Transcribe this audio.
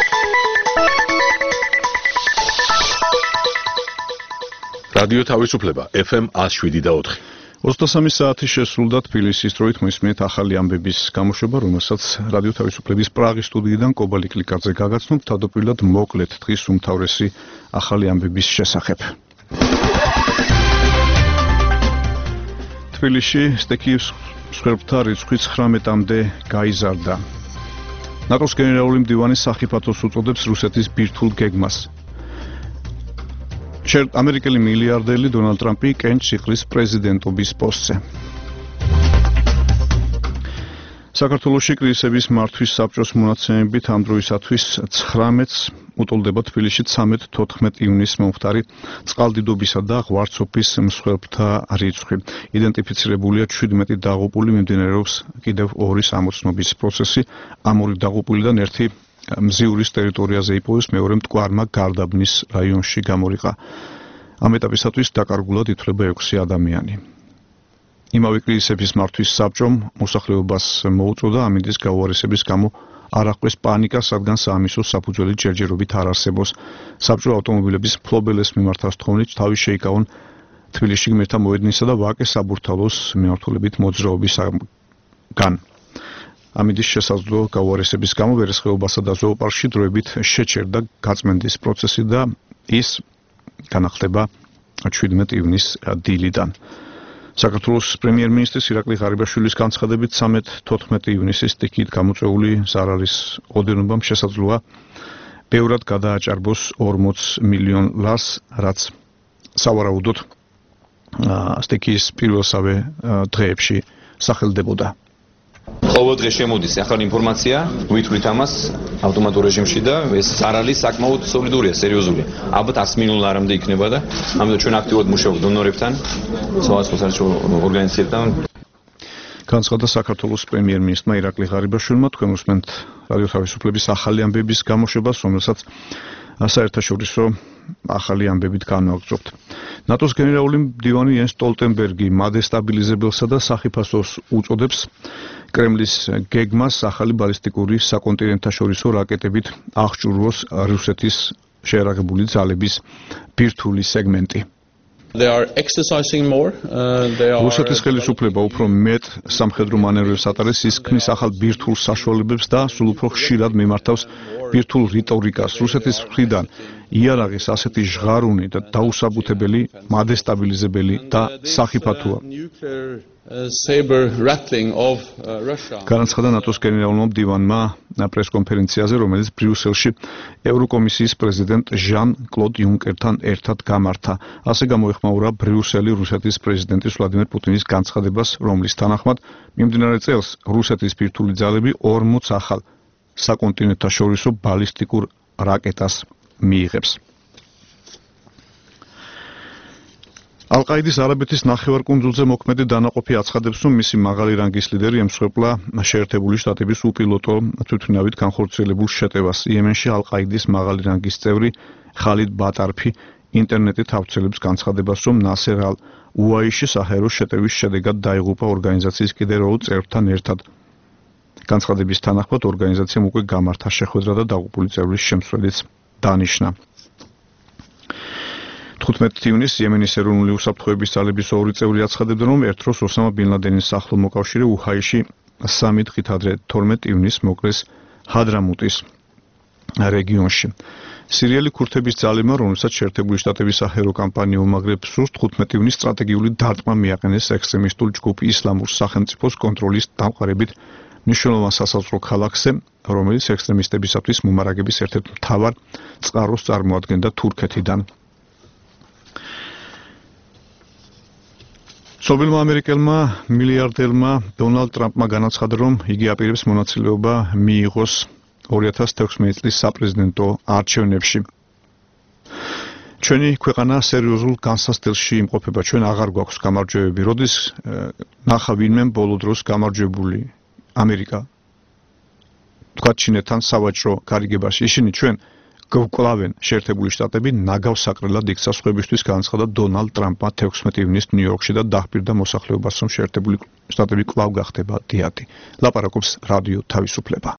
რადიო თავისუფლება FM 107.4. 23 საათი შესრულდა თბილისის დროით მოისმინეთ ახალი ამბების გამოშვება, რომელსაც რადიო თავისუფლების პრაღის სტუდიიდან კობალი კლიკაძე გაგაცნობ თავდაპირველად მოკლედ დღის უმთავრესი ახალი ამბების შესახებ. თბილისში სტექის მსხვერპლთა რიცხვი 19-მდე გაიზარდა. ნატოს გენერალური მდივანი სახიფათოს უწოდებს რუსეთის ბირთვულ გეგმას. ამერიკელი მილიარდერი დონალდ ტრამპი კენჭს იყრის პრეზიდენტობის პოსტზე. საქართველოში კრიზისების მართვის საბჭოს მონაცემებით ამ დროისათვის 19-ს უტოლდება თბილისში 13-14 ივნისს მომხდარი წყალდიდობისა და ღვარცოფის მსხვერპლთა რიცხვი. იდენტიფიცირებულია 17 დაღუპული, მიმდინარეობს კიდევ 2 სამოცნობის პროცესი. ამ 2 დაღუპულიდან ერთი მზიურის ტერიტორიაზე იპოვეს, მეორე მტკვარმა გარდაბნის რაიონში გამორიყა. ამ ეტაპისათვის დაკარგულად ითვლება 6 ადამიანი. იმავე კრიზისების მართვის საბჭომ მოსახლეობას მოუწოდა ამინდის გაუარესების გამო არ აღკვეს პანიკა, სადგან საამისო საფუძველი ჯერჯერობით არ არსებობს. საბჭო ავტომობილების მფლობელეს მიმართა სთხოვნით თავის შეიკავონ თბილისში გმირთა მოედნისა და ვაკეს საბურთალოს მიმართულებით მოძრაობისგან. ამინდის შესაძლო გაუარესების გამო ვერცხეობასა და ზოოპარკში დროებით შეჩერდა გაწმენდის პროცესი და ის განახლდება 17 ივნისს დილიდან. საქართველოს პრემიერ-მინისტრის ირაკლი ღარიბაშვილის განცხადებით 13-14 ივნისის სტიქით გამოწვეული ზარალის ოდენობამ შესაძლოა ბევრად გადააჭარბოს 40 მილიონ ლარს, რაც სავარაუდოდ სტიქის პირველსავე დღეებში სახელდებოდა. ყოველ დღე შემოდის ახალი ინფორმაცია, ვითვლით ამას ავტომატურ რეჟიმში და ეს ზარალი საკმაოდ სოლიდურია, სერიოზულია. ალბათ 100 მილიონ ლარამდე იქნება და ამიტომ ჩვენ აქტიურად მუშაობთ დონორებთან, სხვადასხვა საერთო ორგანიზაციებთან. განცხადა საქართველოს პრემიერ-მინისტრმა ირაკლი ღარიბაშვილმა. თქვენ უსმენთ რადიო თავისუფლების ახალი ამბების გამოშვებას, რომელსაც საერთაშორისო ახალი ამბებით განვაგრძობთ. ნატოს გენერალური მდივანი იენს სტოლტენბერგი მადესტაბილიზებელსა და სახიფათოს უწოდებს კრემლის გეგმას ახალი ბალისტიკური საკონტინენტთაშორისო რაკეტებით აღჭურვოს რუსეთის შეერაგებული ძალების ბირთვული სეგმენტი. რუსეთის ხელისუფლება უფრო მეტ სამხედრო მანევრებს ატარებს, ის ქმნის ახალ ბირთვულ საშუალებებს და სულ უფრო ხშირად მიმართავს ბირთვულ რიტორიკას. რუსეთის მხრიდან იარაღის ასეთი ჟღარუნი და დაუსაბუთებელი, მადესტაბილიზებელი და სახიფათოა. განაცხადა ნატოს გენერალურმა მდივანმა პრესკონფერენციაზე, რომელიც ბრიუსელში ევროკომისიის პრეზიდენტ ჟან-კლოდ იუნკერთან ერთად გამართა. ასე გამოეხმაურა ბრიუსელი რუსეთის პრეზიდენტის ვლადიმერ პუტინის განცხადებას, რომლის თანახმად მიმდინარე წელს რუსეთის ბირთვული ძალები 40 ახალ საკონტინენტთაშორისო ბალისტიკურ რაკეტას მიიღებს. ალ-ყაიდის არაბეთის ნახევარკუნძულზე მოქმედი დანაყოფი აცხადებს, რომ მისი მაღალი რანგის ლიდერი ემსხვერპლა შეერთებული შტატების უპილოტო თვითმფრინავით განხორციელებულ შეტევას. იემენში ალ-ყაიდის მაღალი რანგის წევრი ხალიდ ბატარფი ინტერნეტით ავრცელებს განცხადებას, რომ ნასერ ალ-უაიში საჰაერო შეტევის შედეგად დაიღუპა ორგანიზაციის კიდევ 2 წევრთან ერთად. განცხადების თანახმად ორგანიზაციამ უკვე გამართა შეხვედრა და დაღუპული წევრის შემცველიც დანიშნა. 15 ივნისს იემენის ეროვნული უსაფრთხოების ძალების 2 წევრი აცხადებდნენ, რომ ერთ დროს ოსამა ბინ ლადენის ახლო მოკავშირე უჰაიში 3 დღით ადრე 12 ივნისს მოკლეს ჰადრამუტის რეგიონში. სირიელი ქურთების ძალებმა, რომელსაც შეერთებული შტატების საჰაერო კამპანია უმაგრებს სურს, 15 ივნისს სტრატეგიული დარტყმა მიაყენეს ექსტრემისტულ ჯგუფ ისლამურ სახელმწიფოს კონტროლის დამყარებით მნიშვნელოვან სასაზღვრო ქალაქზე, რომელიც ექსტრემისტებისათვის მომარაგების ერთ-ერთ მთავარ წყაროს წარმოადგენდა თურქეთიდან. ცნობილმა ამერიკელმა მილიარდერმა დონალდ ტრამპმა განაცხადა, რომ იგი აპირებს მონაწილეობა მიიღოს 2016 წლის საპრეზიდენტო არჩევნებში. ჩვენი ქვეყანა სერიოზულ განსასწრებში იმყოფება, ჩვენ აღარ გვაქვს გამარჯვებები. როდის ნახა ვინმე ბოლო დროს გამარჯვებული ამერიკა თქვა ჩინეთთან სავაჭრო გარიგებაში. ისინი ჩვენ გვკლავენ შეერთებული შტატები ნაგავს საკრელად იქცა სხვებისთვის განაცხადა დონალდ ტრამპმა 16 ივნისს ნიუ-იორკში და დაჰპირდა მოსახლეობას, რომ შეერთებული შტატები კვლავ გახდება დიადი. ლაპარაკობს რადიო თავისუფლება.